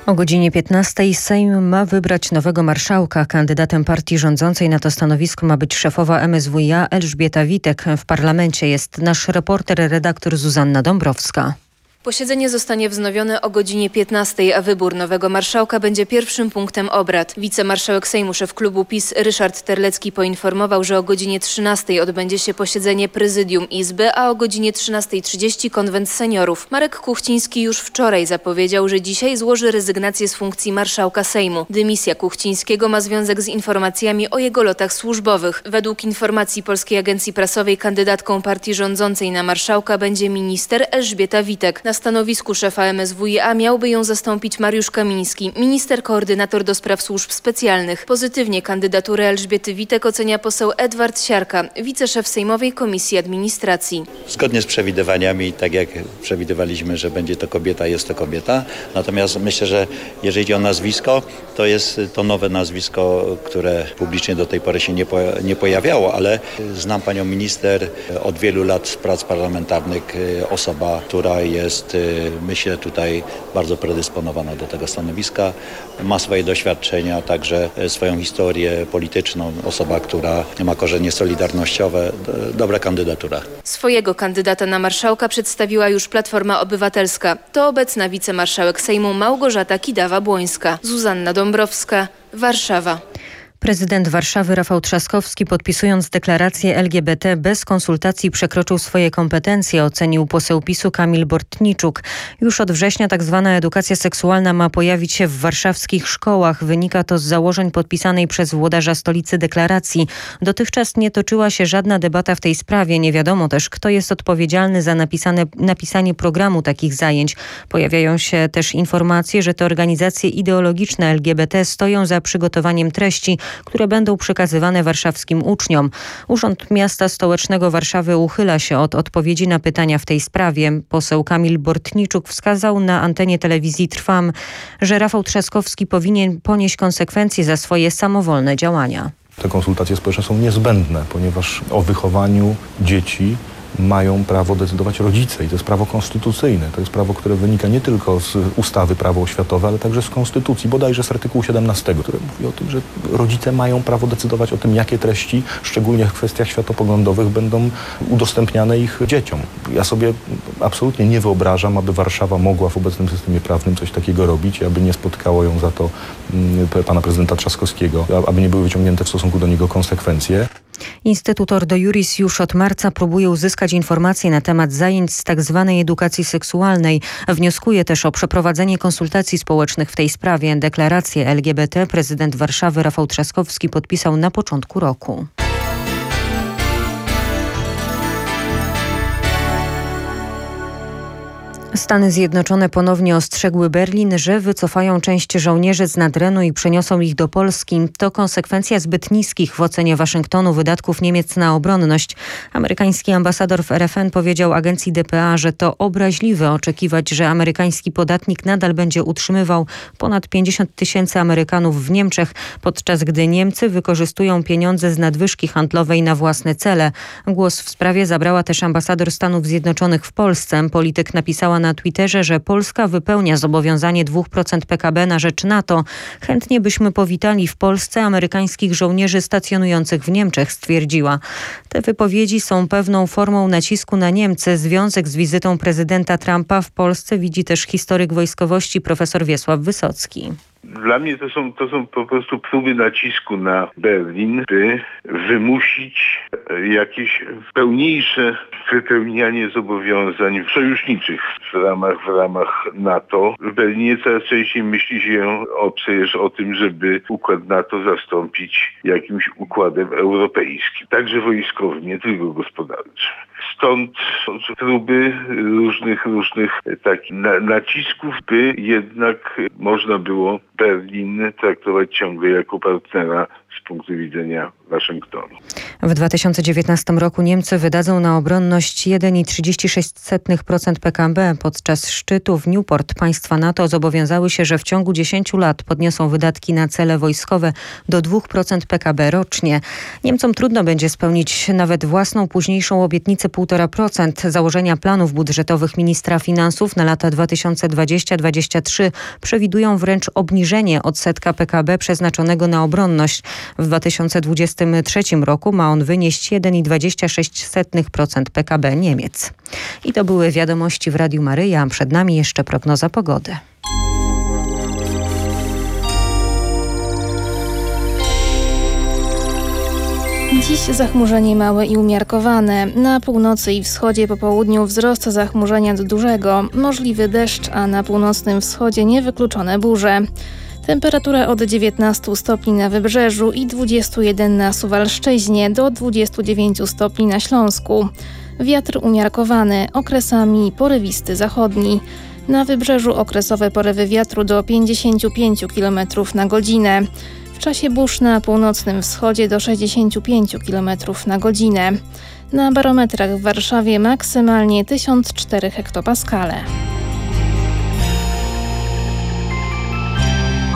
O godzinie 15 Sejm ma wybrać nowego marszałka. Kandydatem partii rządzącej na to stanowisko ma być szefowa MSWiA Elżbieta Witek. W parlamencie jest nasz reporter, redaktor Zuzanna Dąbrowska. Posiedzenie zostanie wznowione o godzinie 15, a wybór nowego marszałka będzie pierwszym punktem obrad. Wicemarszałek Sejmu, szef klubu PiS Ryszard Terlecki poinformował, że o godzinie 13 odbędzie się posiedzenie Prezydium Izby, a o godzinie 13:30 konwent seniorów. Marek Kuchciński już wczoraj zapowiedział, że dzisiaj złoży rezygnację z funkcji marszałka Sejmu. Dymisja Kuchcińskiego ma związek z informacjami o jego lotach służbowych. Według informacji Polskiej Agencji Prasowej kandydatką partii rządzącej na marszałka będzie minister Elżbieta Witek. Na stanowisku szefa MSWiA miałby ją zastąpić Mariusz Kamiński, minister koordynator do spraw służb specjalnych. Pozytywnie kandydaturę Elżbiety Witek ocenia poseł Edward Siarka, wiceszef Sejmowej Komisji Administracji. Zgodnie z przewidywaniami, tak jak przewidywaliśmy, że będzie to kobieta, jest to kobieta. Natomiast myślę, że jeżeli chodzi o nazwisko, to jest to nowe nazwisko, które publicznie do tej pory się nie pojawiało, ale znam panią minister od wielu lat z prac parlamentarnych, osoba, która jest, myślę, tutaj bardzo predysponowana do tego stanowiska. Ma swoje doświadczenia, także swoją historię polityczną. Osoba, która ma korzenie solidarnościowe. Dobra kandydatura. Swojego kandydata na marszałka przedstawiła już Platforma Obywatelska. To obecna wicemarszałek Sejmu Małgorzata Kidawa-Błońska. Zuzanna Dąbrowska, Warszawa. Prezydent Warszawy Rafał Trzaskowski, podpisując deklarację LGBT bez konsultacji, przekroczył swoje kompetencje, ocenił poseł PiS-u Kamil Bortniczuk. Już od września tzw. edukacja seksualna ma pojawić się w warszawskich szkołach. Wynika to z założeń podpisanej przez włodarza stolicy deklaracji. Dotychczas nie toczyła się żadna debata w tej sprawie. Nie wiadomo też, kto jest odpowiedzialny za napisanie programu takich zajęć. Pojawiają się też informacje, że te organizacje ideologiczne LGBT stoją za przygotowaniem treści, które będą przekazywane warszawskim uczniom. Urząd Miasta Stołecznego Warszawy uchyla się od odpowiedzi na pytania w tej sprawie. Poseł Kamil Bortniczuk wskazał na antenie telewizji Trwam, że Rafał Trzaskowski powinien ponieść konsekwencje za swoje samowolne działania. Te konsultacje społeczne są niezbędne, ponieważ o wychowaniu dzieci mają prawo decydować rodzice i to jest prawo konstytucyjne. To jest prawo, które wynika nie tylko z ustawy Prawo oświatowe, ale także z Konstytucji, bodajże z artykułu 17, który mówi o tym, że rodzice mają prawo decydować o tym, jakie treści, szczególnie w kwestiach światopoglądowych, będą udostępniane ich dzieciom. Ja sobie absolutnie nie wyobrażam, aby Warszawa mogła w obecnym systemie prawnym coś takiego robić i aby nie spotkało ją za to pana prezydenta Trzaskowskiego, aby nie były wyciągnięte w stosunku do niego konsekwencje. Instytut Ordo Iuris już od marca próbuje uzyskać informacje na temat zajęć z tzw. edukacji seksualnej. Wnioskuje też o przeprowadzenie konsultacji społecznych w tej sprawie. Deklarację LGBT prezydent Warszawy Rafał Trzaskowski podpisał na początku roku. Stany Zjednoczone ponownie ostrzegły Berlin, że wycofają część żołnierzy z Nadrenu i przeniosą ich do Polski. To konsekwencja zbyt niskich w ocenie Waszyngtonu wydatków Niemiec na obronność. Amerykański ambasador w RFN powiedział agencji dpa, że to obraźliwe oczekiwać, że amerykański podatnik nadal będzie utrzymywał ponad 50 000 Amerykanów w Niemczech, podczas gdy Niemcy wykorzystują pieniądze z nadwyżki handlowej na własne cele. Głos w sprawie zabrała też ambasador Stanów Zjednoczonych w Polsce. Polityk napisała na Twitterze, że Polska wypełnia zobowiązanie 2% PKB na rzecz NATO. Chętnie byśmy powitali w Polsce amerykańskich żołnierzy stacjonujących w Niemczech, stwierdziła. Te wypowiedzi są pewną formą nacisku na Niemcy. Związek z wizytą prezydenta Trumpa w Polsce widzi też historyk wojskowości profesor Wiesław Wysocki. Dla mnie to są po prostu próby nacisku na Berlin, by wymusić jakieś pełniejsze wypełnianie zobowiązań sojuszniczych w ramach NATO. W Berlinie coraz częściej myśli się przecież o tym, żeby układ NATO zastąpić jakimś układem europejskim. Także wojskowy, nie tylko gospodarczy. Stąd próby różnych takich nacisków, by jednak można było Berlin traktować ciągle jako partnera z punktu widzenia Waszyngtonu. W 2019 roku Niemcy wydadzą na obronność 1,36% PKB. Podczas szczytu w Newport państwa NATO zobowiązały się, że w ciągu 10 lat podniosą wydatki na cele wojskowe do 2% PKB rocznie. Niemcom trudno będzie spełnić nawet własną późniejszą obietnicę 1,5%. Założenia planów budżetowych ministra finansów na lata 2020-2023 przewidują wręcz obniżenie odsetka PKB przeznaczonego na obronność. W 2023 roku ma on wynieść 1,26% PKB Niemiec. I to były wiadomości w Radiu Maryja, a przed nami jeszcze prognoza pogody. Dziś zachmurzenie małe i umiarkowane. Na północy i wschodzie po południu wzrost zachmurzenia do dużego. Możliwy deszcz, a na północnym wschodzie niewykluczone burze. Temperatura od 19 stopni na Wybrzeżu i 21 na Suwalszczyźnie do 29 stopni na Śląsku. Wiatr umiarkowany, okresami porywisty zachodni. Na Wybrzeżu okresowe porywy wiatru do 55 km na godzinę. W czasie burz na północnym wschodzie do 65 km na godzinę. Na barometrach w Warszawie maksymalnie 1004 hektopaskale.